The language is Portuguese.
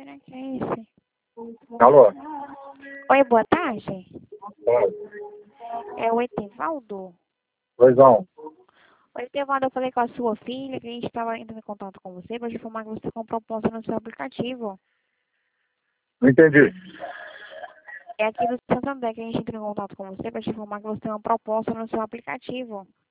Será que é esse? Alô? Oi, boa tarde. Oi. É o Etevaldo? Pois não. Oi, Etevaldo, eu falei com a sua filha que a gente estava entrando em contato com você para te informar que você comprou um ponto no seu aplicativo. Não entendi. É aqui do Santander que a gente entrou em contato com você para te informar que você tem uma proposta no seu aplicativo.